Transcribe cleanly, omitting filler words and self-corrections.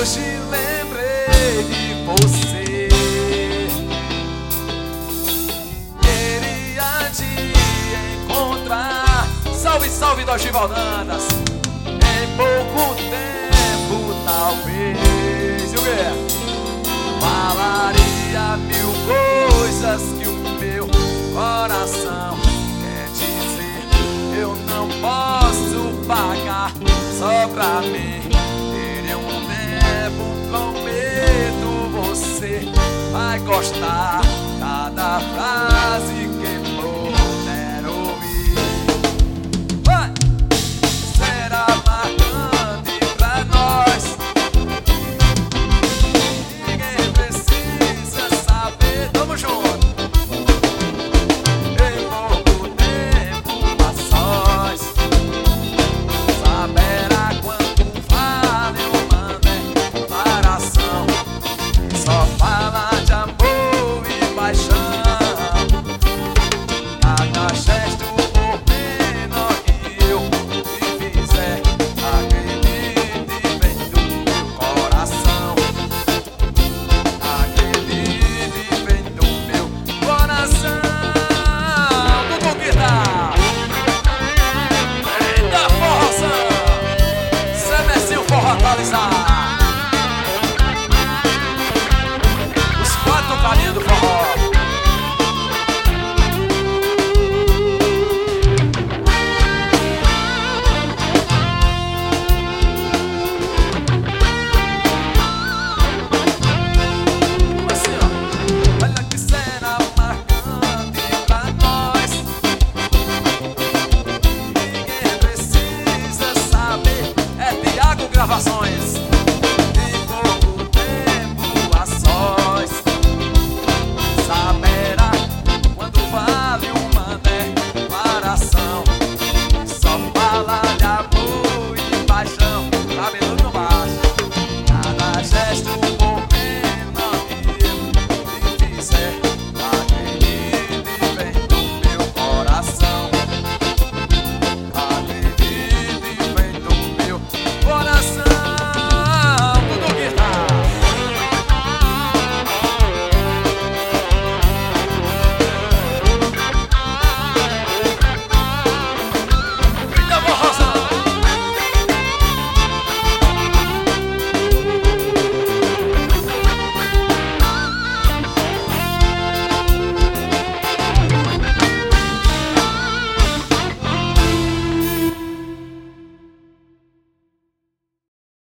Hoje lembrei de você. Queria te encontrar. Salve, salve do Givaldantas. Em pouco tempo, talvez. E o quê? Falaria mil coisas que o meu coração quer dizer. Eu não posso pagar só pra mim. Teria um tempo, prometo, você vai gostar cada frase que puder ouvir. Vai! Será marcante pra nós. Ninguém precisa saber. Tamo junto. Em pouco tempo a sós, saberá quanto vale uma declaração. Só fala de amor e paixão. Cada gesto por menor que eu te fizer, acredite, vem do meu coração. Acredite, vem do meu coração. Vamos conquistar. Eita, forroção. Semezinho forró atualizar. Os quatro carinhos do forró. Assim, ó. Olha que cena marcante pra nós. Ninguém precisa saber. É Thiago Gravações.